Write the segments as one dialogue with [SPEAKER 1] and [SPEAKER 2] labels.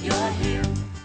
[SPEAKER 1] you're here.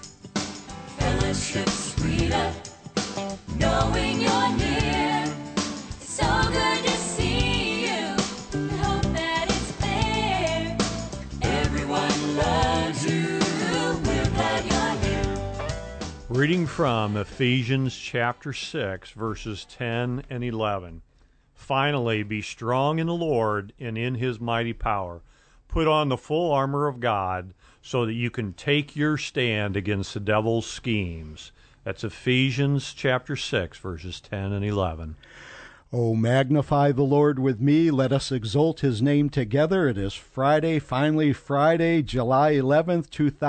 [SPEAKER 1] Fellowship sweeter, knowing you're near. It's so good to see you. We hope that it's clear. Everyone loves you. We're glad you're here.
[SPEAKER 2] Reading from Ephesians chapter 6, verses 10 and 11. Finally, be strong in the Lord and in his mighty power. Put on the full armor of God so that you can take your stand against the devil's schemes. That's Ephesians chapter 6, verses 10 and 11.
[SPEAKER 3] Oh, magnify the Lord with me. Let us exalt his name together. It is Friday, finally Friday, July 11th,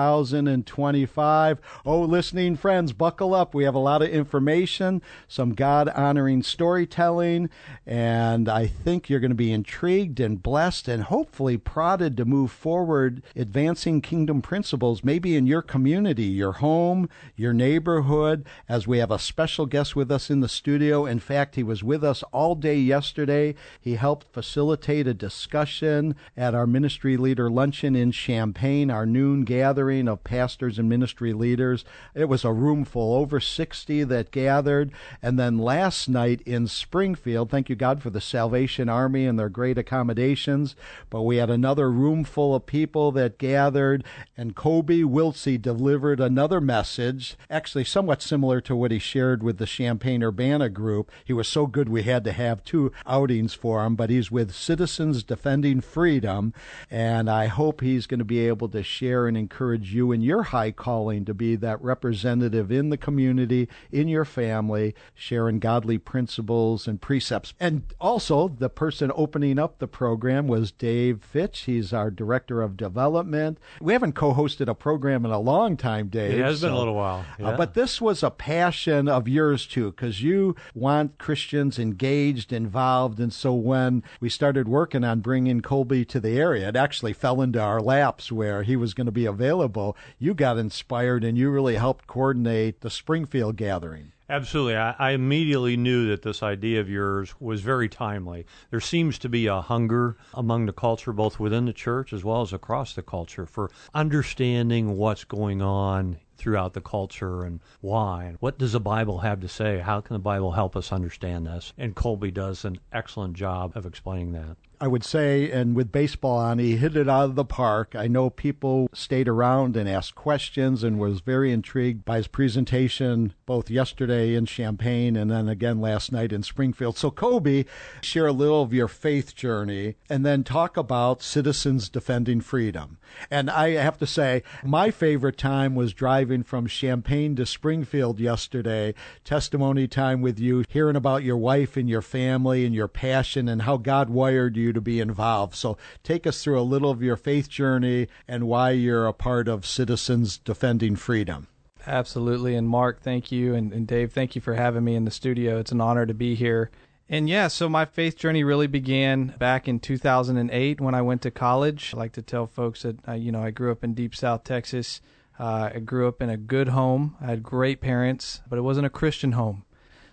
[SPEAKER 3] 2025. Oh, listening friends, buckle up. We have a lot of information, some God-honoring storytelling, and I think you're going to be intrigued and blessed and hopefully prodded to move forward, advancing kingdom principles, maybe in your community, your home, your neighborhood, as we have a special guest with us in the studio. In fact, he was with us all day yesterday. He helped facilitate a discussion at our ministry leader luncheon in Champaign, our noon gathering of pastors and ministry leaders. It was a room full, over 60 that gathered. And then last night in Springfield, thank you God for the Salvation Army and their great accommodations, but we had another room full of people that gathered, and Kobe Wiltsey delivered another message, actually somewhat similar to what he shared with the Champaign-Urbana group. He was so good we had to have two outings for him, but he's with Citizens Defending Freedom, and I hope he's going to be able to share and encourage you in your high calling to be that representative in the community, in your family, sharing godly principles and precepts. And also, the person opening up the program was Dave Fitch. He's our Director of Development. We haven't co-hosted a program in a long time, Dave.
[SPEAKER 2] It has been a little while. Yeah.
[SPEAKER 3] But this was a passion of yours, too, because you want Christians engaged, involved, and so when we started working on bringing Colby to the area, it actually fell into our laps where he was going to be available. You got inspired and you really helped coordinate the Springfield gathering.
[SPEAKER 2] Absolutely. I immediately knew that this idea of yours was very timely. There seems to be a hunger among the culture, both within the church as well as across the culture, for understanding what's going on throughout the culture and why. And what does the Bible have to say? How can the Bible help us understand this? And Colby does an excellent job of explaining that.
[SPEAKER 3] I would say, and with baseball on, he hit it out of the park. I know people stayed around and asked questions and was very intrigued by his presentation both yesterday in Champaign and then again last night in Springfield. So, Kobe, share a little of your faith journey and then talk about Citizens Defending Freedom. And I have to say, my favorite time was driving from Champaign to Springfield yesterday, testimony time with you, hearing about your wife and your family and your passion and how God wired you to be involved. So take us through a little of your faith journey and why you're a part of Citizens Defending Freedom.
[SPEAKER 4] Absolutely. And Mark, thank you. And Dave, thank you for having me in the studio. It's an honor to be here. And yeah, so my faith journey really began back in 2008 when I went to college. I like to tell folks that, I grew up in Deep South Texas. I grew up in a good home. I had great parents, but it wasn't a Christian home.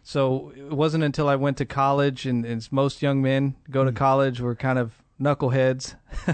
[SPEAKER 4] So it wasn't until I went to college, and as most young men go to college, we're kind of knuckleheads.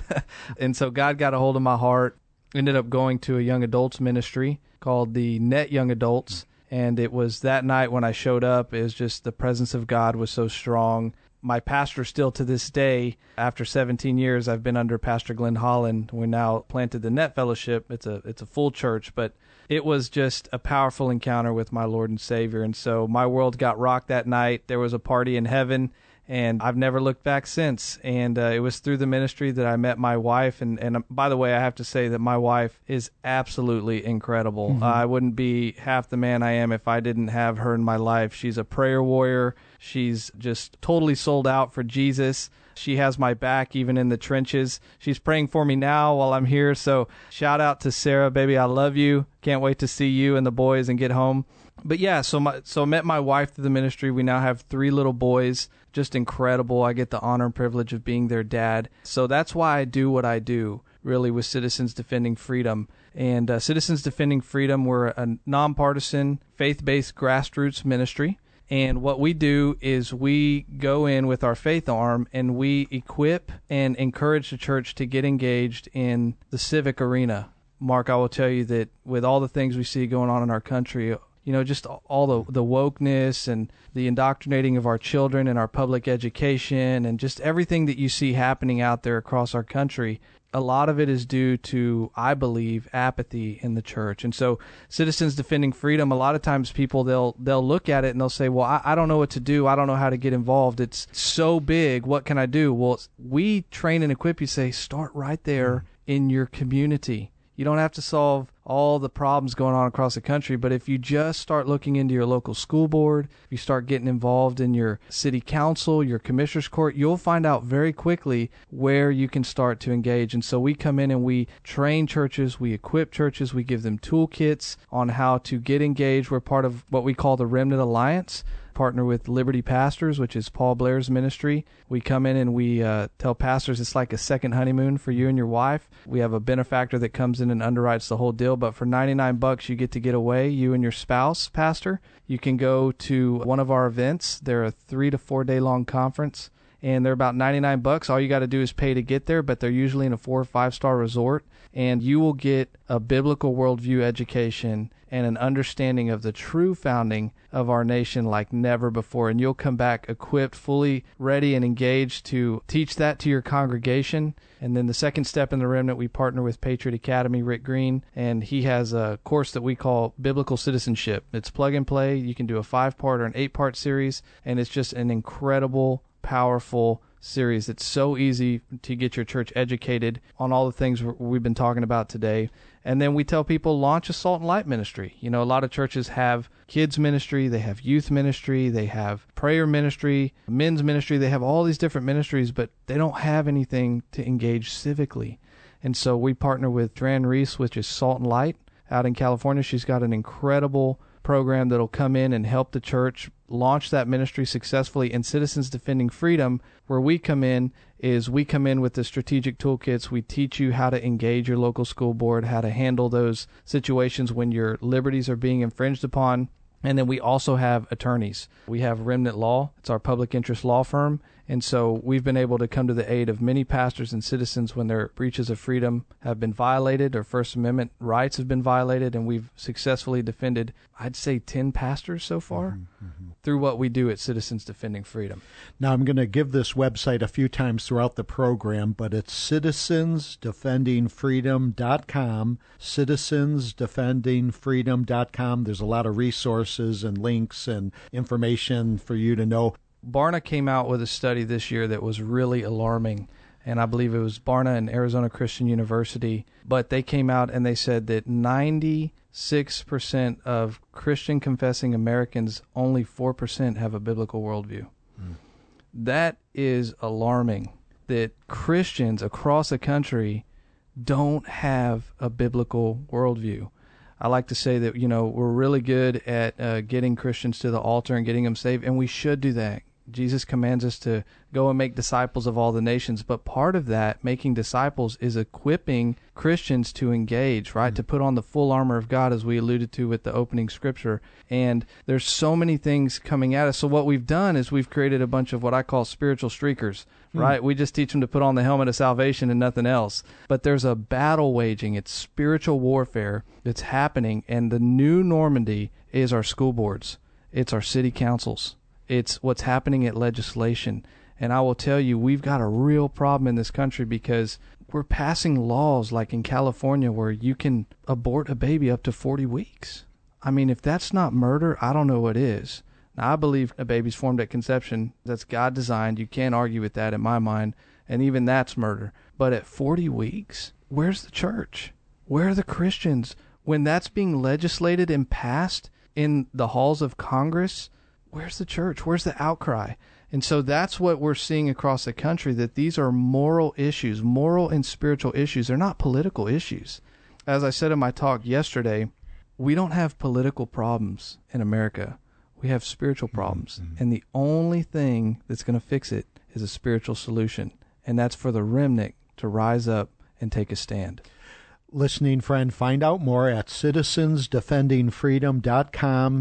[SPEAKER 4] And so God got a hold of my heart, ended up going to a young adults ministry called the Net Young Adults. And it was that night when I showed up, it was just the presence of God was so strong. My pastor still to this day, after 17 years, I've been under Pastor Glenn Holland. We now planted the Net Fellowship. It's a full church, but it was just a powerful encounter with my Lord and Savior. And so my world got rocked that night. There was a party in heaven, and I've never looked back since. And it was through the ministry that I met my wife. And by the way, I have to say that my wife is absolutely incredible. Mm-hmm. I wouldn't be half the man I am if I didn't have her in my life. She's a prayer warrior. She's just totally sold out for Jesus. She has my back even in the trenches. She's praying for me now while I'm here. So shout out to Sarah, baby. I love you. Can't wait to see you and the boys and get home. But yeah, so I met my wife through the ministry. We now have 3 little boys. Just incredible. I get the honor and privilege of being their dad. So that's why I do what I do, really, with Citizens Defending Freedom. And Citizens Defending Freedom, we're a nonpartisan, faith-based grassroots ministry. And what we do is we go in with our faith arm and we equip and encourage the church to get engaged in the civic arena. Mark, I will tell you that with all the things we see going on in our country, just all the wokeness and the indoctrinating of our children and our public education and just everything that you see happening out there across our country, a lot of it is due to, I believe, apathy in the church. And so Citizens Defending Freedom, a lot of times people, they'll look at it and they'll say, well, I don't know what to do. I don't know how to get involved. It's so big. What can I do? Well, we train and equip you, say, start right there in your community. You don't have to solve all the problems going on across the country, but if you just start looking into your local school board, if you start getting involved in your city council, your commissioner's court, you'll find out very quickly where you can start to engage. And so we come in and we train churches, we equip churches, we give them toolkits on how to get engaged. We're part of what we call the Remnant Alliance, partner with Liberty Pastors, which is Paul Blair's ministry. We come in and we tell pastors it's like a second honeymoon for you and your wife. We have a benefactor that comes in and underwrites the whole deal, but for $99 you get away, you and your spouse, pastor. You can go to one of our events. They're a 3 to 4 day long conference, and they're about $99. All you got to do is pay to get there, but they're usually in a 4 or 5 star resort, and you will get a biblical worldview education and an understanding of the true founding of our nation like never before. And you'll come back equipped, fully ready and engaged to teach that to your congregation. And then the second step in the Remnant, we partner with Patriot Academy, Rick Green, and he has a course that we call Biblical Citizenship. It's plug and play. You can do a 5-part or an 8-part series, and it's just an incredible, powerful series. It's so easy to get your church educated on all the things we've been talking about today. And then we tell people, launch a Salt and Light ministry. A lot of churches have kids ministry, they have youth ministry, they have prayer ministry, men's ministry, they have all these different ministries, but they don't have anything to engage civically. And so we partner with Dran Reese, which is Salt and Light out in California. She's got an incredible program that'll come in and help the church launch that ministry successfully. And Citizens Defending Freedom, where we come in, is we come in with the strategic toolkits. We teach you how to engage your local school board, how to handle those situations when your liberties are being infringed upon. And then we also have attorneys. We have Remnant Law. It's our public interest law firm. And so we've been able to come to the aid of many pastors and citizens when their breaches of freedom have been violated or First Amendment rights have been violated. And we've successfully defended, I'd say, 10 pastors so far through what we do at Citizens Defending Freedom.
[SPEAKER 3] Now, I'm going to give this website a few times throughout the program, but it's citizensdefendingfreedom.com, citizensdefendingfreedom.com. There's a lot of resources and links and information for you to know.
[SPEAKER 4] Barna came out with a study this year that was really alarming, and I believe it was Barna and Arizona Christian University, but they came out and they said that 96% of Christian confessing Americans, only 4% have a biblical worldview. That is alarming, that Christians across the country don't have a biblical worldview. I like to say that, we're really good at getting Christians to the altar and getting them saved, and we should do that. Jesus commands us to go and make disciples of all the nations, but part of that, making disciples, is equipping Christians to engage, right? To put on the full armor of God, as we alluded to with the opening scripture. And there's so many things coming at us. So what we've done is we've created a bunch of what I call spiritual streakers, right? We just teach them to put on the helmet of salvation and nothing else. But there's a battle waging. It's spiritual warfare that's happening, and the new Normandy is our school boards. It's our city councils. It's what's happening at legislation. And I will tell you, we've got a real problem in this country because we're passing laws like in California where you can abort a baby up to 40 weeks. I mean, if that's not murder, I don't know what is. Now, I believe a baby's formed at conception. That's God designed. You can't argue with that in my mind. And even that's murder. But at 40 weeks, where's the church? Where are the Christians? When that's being legislated and passed in the halls of Congress, where's the church? Where's the outcry? And so that's what we're seeing across the country, that these are moral issues, moral and spiritual issues. They're not political issues. As I said in my talk yesterday, we don't have political problems in America. We have spiritual problems. And the only thing that's going to fix it is a spiritual solution. And that's for the remnant to rise up and take a stand.
[SPEAKER 3] Listening friend, find out more at citizensdefendingfreedom.com,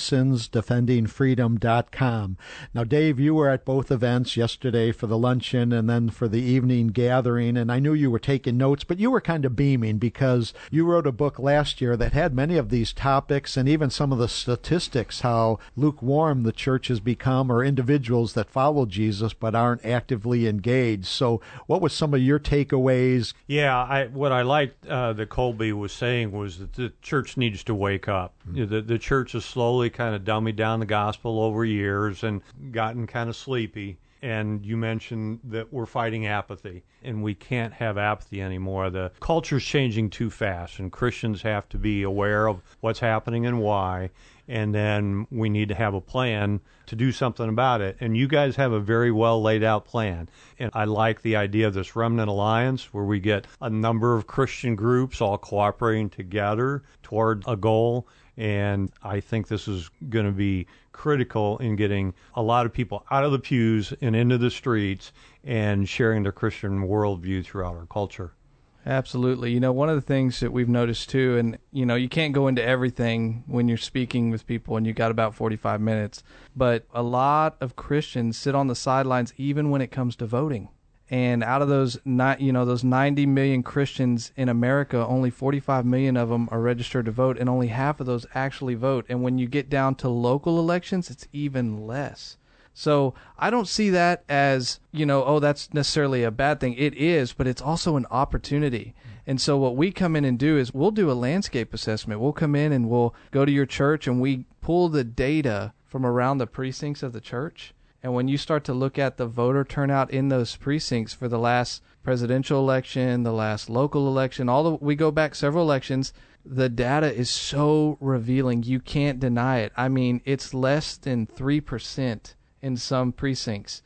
[SPEAKER 3] citizensdefendingfreedom.com. Now, Dave, you were at both events yesterday for the luncheon and then for the evening gathering, and I knew you were taking notes, but you were kind of beaming because you wrote a book last year that had many of these topics and even some of the statistics, how lukewarm the church has become, or individuals that follow Jesus but aren't actively engaged. So what was some of your takeaways?
[SPEAKER 2] Yeah, what I liked that Colby was saying was that the church needs to wake up. The church has slowly kind of dummied down the gospel over years and gotten kind of sleepy. And you mentioned that we're fighting apathy, and we can't have apathy anymore. The culture's changing too fast, and Christians have to be aware of what's happening and why, and then we need to have a plan to do something about it. And you guys have a very well laid out plan. And I like the idea of this Remnant Alliance, where we get a number of Christian groups all cooperating together toward a goal. And I think this is going to be critical in getting a lot of people out of the pews and into the streets and sharing their Christian worldview throughout our culture.
[SPEAKER 4] Absolutely. You know, one of the things that we've noticed too, and you know, you can't go into everything when you're speaking with people and you got about 45 minutes, but a lot of Christians sit on the sidelines even when it comes to voting. And out of those 90 million Christians in America, only 45 million of them are registered to vote, and only half of those actually vote. And when you get down to local elections, it's even less. So I don't see that as, that's necessarily a bad thing. It is, but it's also an opportunity. And so what we come in and do is we'll do a landscape assessment. We'll come in and we'll go to your church and we pull the data from around the precincts of the church. And when you start to look at the voter turnout in those precincts for the last presidential election, the last local election, we go back several elections, the data is so revealing. You can't deny it. I mean, it's less than 3% in some precincts.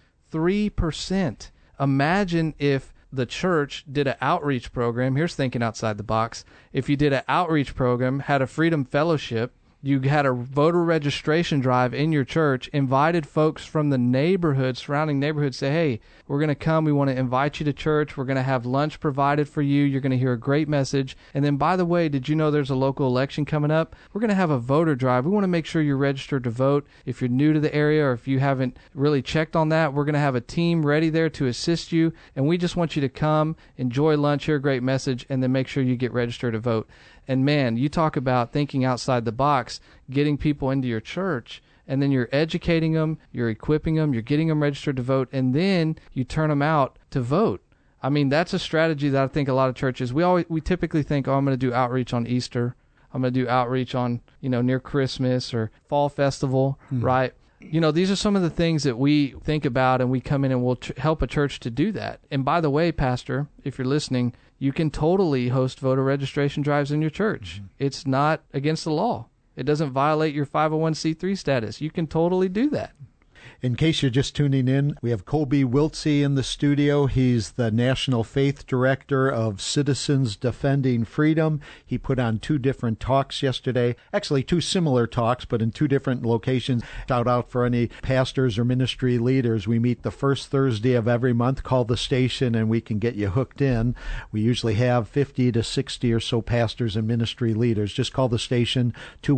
[SPEAKER 4] 3%. Imagine if the church did an outreach program. Here's thinking outside the box. If you did an outreach program, had a Freedom Fellowship, you had a voter registration drive in your church, invited folks from the neighborhood, surrounding neighborhoods, say, hey, we're going to come. We want to invite you to church. We're going to have lunch provided for you. You're going to hear a great message. And then, by the way, did you know there's a local election coming up? We're going to have a voter drive. We want to make sure you're registered to vote. If you're new to the area or if you haven't really checked on that, we're going to have a team ready there to assist you. And we just want you to come, enjoy lunch, hear a great message, and then make sure you get registered to vote. And man, you talk about thinking outside the box, getting people into your church, and then you're educating them, you're equipping them, you're getting them registered to vote, and then you turn them out to vote. I mean, that's a strategy that I think a lot of churches, we typically think, I'm going to do outreach on Easter. I'm going to do outreach on, near Christmas or fall festival, right? These are some of the things that we think about, and we come in and we'll help a church to do that. And by the way, Pastor, if you're listening, you can totally host voter registration drives in your church. Mm-hmm. It's not against the law. It doesn't violate your 501c3 status. You can totally do that.
[SPEAKER 3] In case you're just tuning in, we have Colby Wiltsey in the studio. He's the National Faith Director of Citizens Defending Freedom. He put on 2 different talks yesterday, actually 2 similar talks, but in 2 different locations. Shout out for any pastors or ministry leaders. We meet the first Thursday of every month. Call the station and we can get you hooked in. We usually have 50 to 60 or so pastors and ministry leaders. Just call the station,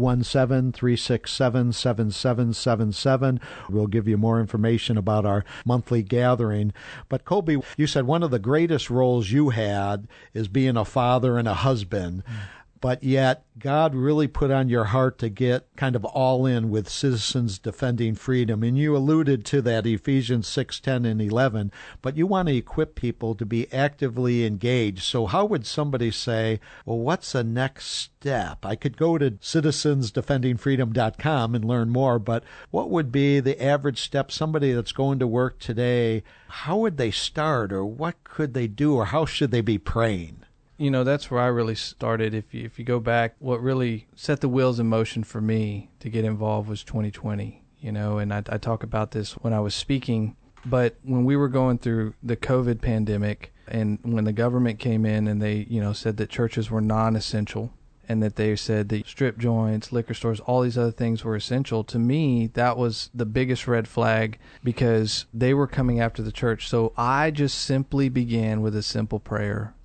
[SPEAKER 3] 217-367-7777. We'll give you more information about our monthly gathering. But Colby, you said one of the greatest roles you had is being a father and a husband. But yet God really put on your heart to get kind of all in with Citizens Defending Freedom. And you alluded to that, Ephesians 6:10 and 11. But you want to equip people to be actively engaged. So how would somebody say, well, what's the next step? I could go to citizensdefendingfreedom.com and learn more, but what would be the average step? Somebody that's going to work today, how would they start, or what could they do, or how should they be praying?
[SPEAKER 4] That's where I really started. If you go back, what really set the wheels in motion for me to get involved was 2020, and I talk about this when I was speaking. But when we were going through the COVID pandemic, and when the government came in and they, said that churches were non-essential, and that they said that strip joints, liquor stores, all these other things were essential, to me, that was the biggest red flag, because they were coming after the church. So I just simply began with a simple prayer.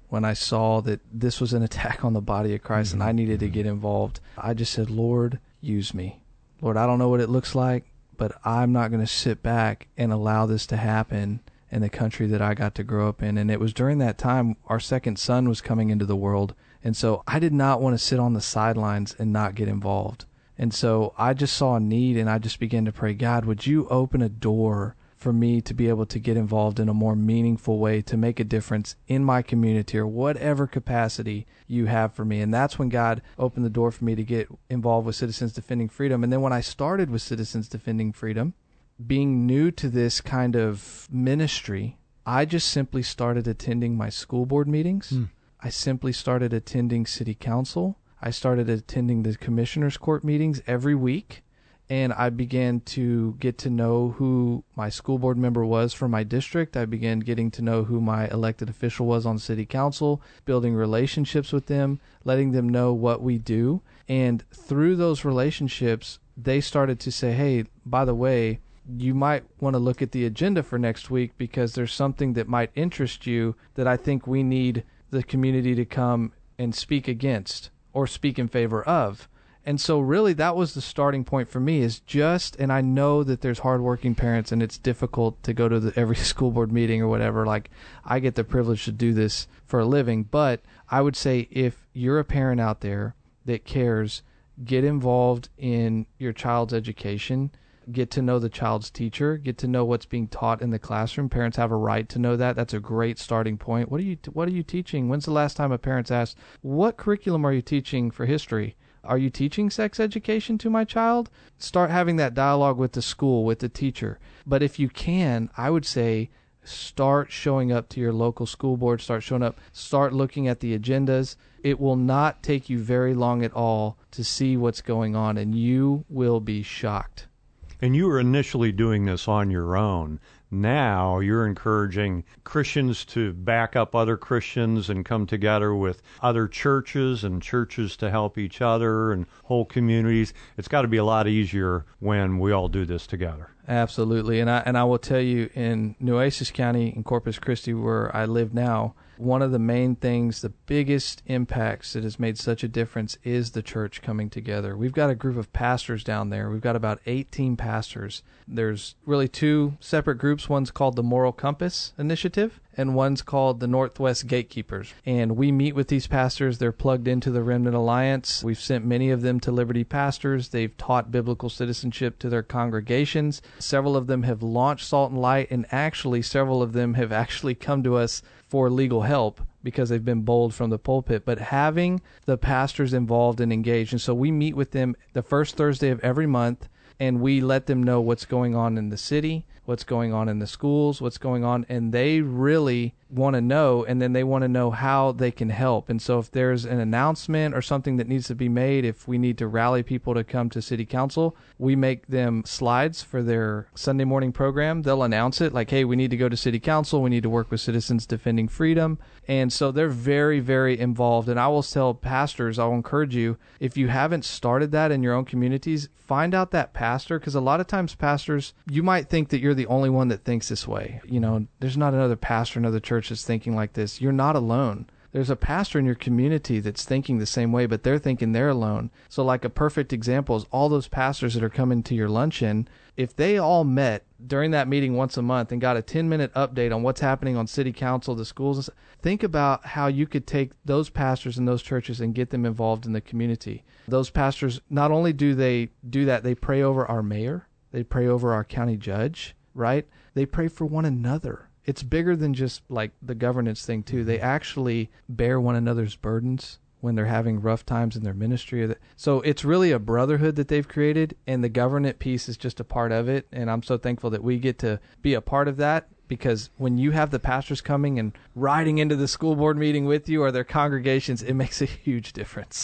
[SPEAKER 4] when I saw that this was an attack on the body of Christ and I needed to get involved, I just said, Lord, use me. Lord, I don't know what it looks like, but I'm not going to sit back and allow this to happen in the country that I got to grow up in. And it was during that time our second son was coming into the world. And so I did not want to sit on the sidelines and not get involved. And so I just saw a need, and I just began to pray, God, would you open a door for me to be able to get involved in a more meaningful way to make a difference in my community or whatever capacity you have for me. And that's when God opened the door for me to get involved with Citizens Defending Freedom. And then when I started with Citizens Defending Freedom, being new to this kind of ministry, I just simply started attending my school board meetings. I simply started attending city council. I started attending the commissioners court meetings every week. And I began to get to know who my school board member was for my district. I began getting to know who my elected official was on city council, building relationships with them, letting them know what we do. And through those relationships, they started to say, hey, by the way, you might want to look at the agenda for next week because there's something that might interest you that I think we need the community to come and speak against or speak in favor of. And so really that was the starting point for me is just, and I know that there's hardworking parents and it's difficult to go to every school board meeting or whatever. Like I get the privilege to do this for a living, but I would say if you're a parent out there that cares, get involved in your child's education, get to know the child's teacher, get to know what's being taught in the classroom. Parents have a right to know that. That's a great starting point. What are you teaching? When's the last time a parent's asked, what curriculum are you teaching for history? Are you teaching sex education to my child? Start having that dialogue with the school, with the teacher. But if you can, I would say start showing up to your local school board, start showing up, start looking at the agendas. It will not take you very long at all to see what's going on, and you will be shocked.
[SPEAKER 2] And you were initially doing this on your own. Now you're encouraging Christians to back up other Christians and come together with other churches and churches to help each other and whole communities. It's got to be a lot easier when we all do this together.
[SPEAKER 4] Absolutely. And I will tell you, in Nueces County, in Corpus Christi, where I live now, one of the main things, the biggest impacts that has made such a difference is the church coming together. We've got a group of pastors down there. We've got about 18 pastors. There's really two separate groups. One's called the Moral Compass Initiative, and one's called the Northwest Gatekeepers. And we meet with these pastors. They're plugged into the Remnant Alliance. We've sent many of them to Liberty Pastors. They've taught biblical citizenship to their congregations. Several of them have launched Salt and Light, and actually several of them have actually come to us for legal help because they've been bold from the pulpit. But having the pastors involved and engaged, and so we meet with them the first Thursday of every month, and we let them know what's going on in the city, what's going on in the schools, what's going on, and they really want to know, and then they want to know how they can help. And so if there's an announcement or something that needs to be made, if we need to rally people to come to city council, we make them slides for their Sunday morning program. They'll announce it like, hey, we need to go to city council, we need to work with Citizens Defending Freedom. And so they're very, very involved. And I will tell pastors, I'll encourage you, if you haven't started that in your own communities, find out that pastor, because a lot of times pastors, you might think that you're the only one that thinks this way. You know, there's not another pastor, another church that's thinking like this. You're not alone. There's a pastor in your community that's thinking the same way, but they're thinking they're alone. So like a perfect example is all those pastors that are coming to your luncheon. If they all met during that meeting once a month and got a 10-minute update on what's happening on city council, the schools, think about how you could take those pastors and those churches and get them involved in the community. Those pastors, not only do they do that, they pray over our mayor, they pray over our county judge, right? They pray for one another. It's bigger than just like the governance thing too. They actually bear one another's burdens when they're having rough times in their ministry. So it's really a brotherhood that they've created, and the government piece is just a part of it. And I'm so thankful that we get to be a part of that, because when you have the pastors coming and riding into the school board meeting with you or their congregations, it makes a huge difference.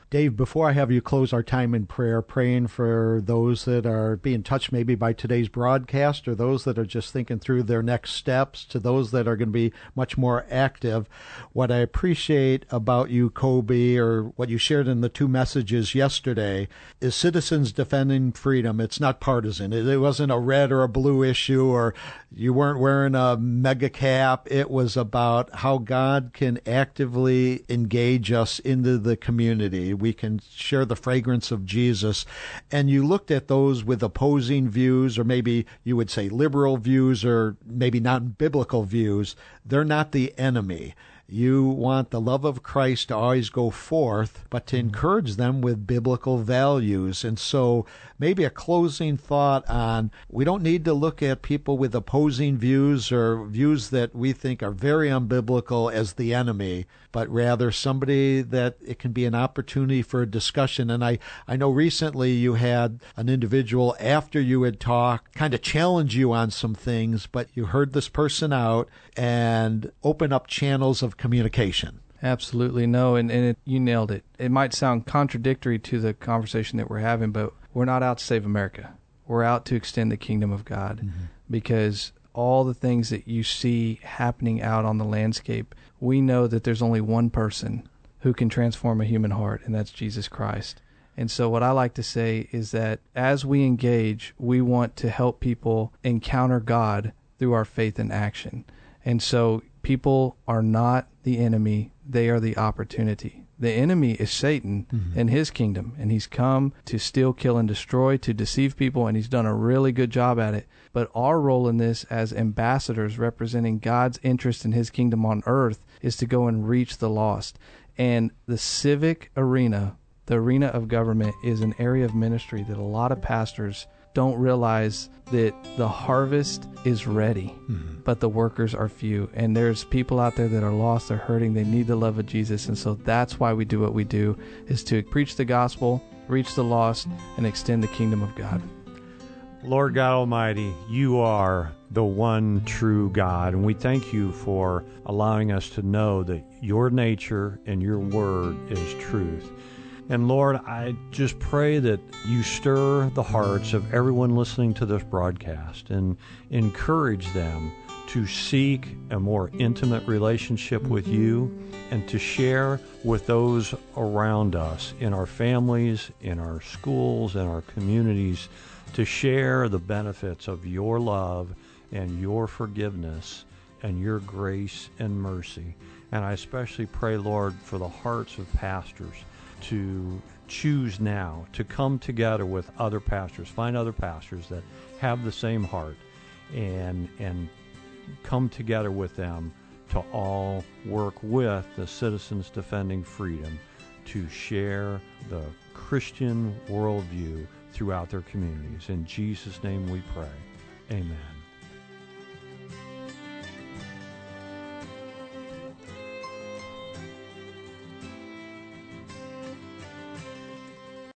[SPEAKER 3] Dave, before I have you close our time in prayer, praying for those that are being touched maybe by today's broadcast or those that are just thinking through their next steps to those that are going to be much more active, what I appreciate about you, Kobe, or what you shared in the two messages yesterday is Citizens Defending Freedom. It's not partisan. It wasn't a red or a blue issue, or you weren't wearing a mega cap. It was about how God can actively engage us into the community. We can share the fragrance of Jesus. And you looked at those with opposing views, or maybe you would say liberal views, or maybe not biblical views. They're not the enemy. You want the love of Christ to always go forth, but to encourage them with biblical values. And so maybe a closing thought on, we don't need to look at people with opposing views or views that we think are very unbiblical as the enemy, but rather somebody that it can be an opportunity for a discussion. And I know recently you had an individual, after you had talked, kind of challenge you on some things, but you heard this person out and open up channels of communication.
[SPEAKER 4] Absolutely. No, and you nailed it. It might sound contradictory to the conversation that we're having, but we're not out to save America. We're out to extend the kingdom of God, because all the things that you see happening out on the landscape, we know that there's only one person who can transform a human heart, and that's Jesus Christ. And so what I like to say is that as we engage, we want to help people encounter God through our faith and action. And so people are not the enemy, they are the opportunity. The enemy is Satan and his kingdom, and he's come to steal, kill, and destroy, to deceive people, and he's done a really good job at it. But our role in this as ambassadors representing God's interest in his kingdom on earth is to go and reach the lost. And the civic arena, the arena of government, is an area of ministry that a lot of pastors don't realize that the harvest is ready, but the workers are few. And there's people out there that are lost, they're hurting, they need the love of Jesus. And so that's why we do what we do, is to preach the gospel, reach the lost, and extend the kingdom of God.
[SPEAKER 2] Lord God Almighty, you are the one true God, and we thank you for allowing us to know that your nature and your word is truth. And Lord, I just pray that you stir the hearts of everyone listening to this broadcast and encourage them to seek a more intimate relationship with you and to share with those around us in our families, in our schools, in our communities, to share the benefits of your love and your forgiveness and your grace and mercy. And I especially pray, Lord, for the hearts of pastors to choose now to come together with other pastors, find other pastors that have the same heart, and come together with them to all work with the Citizens Defending Freedom to share the Christian worldview throughout their communities. In Jesus' name we pray. Amen.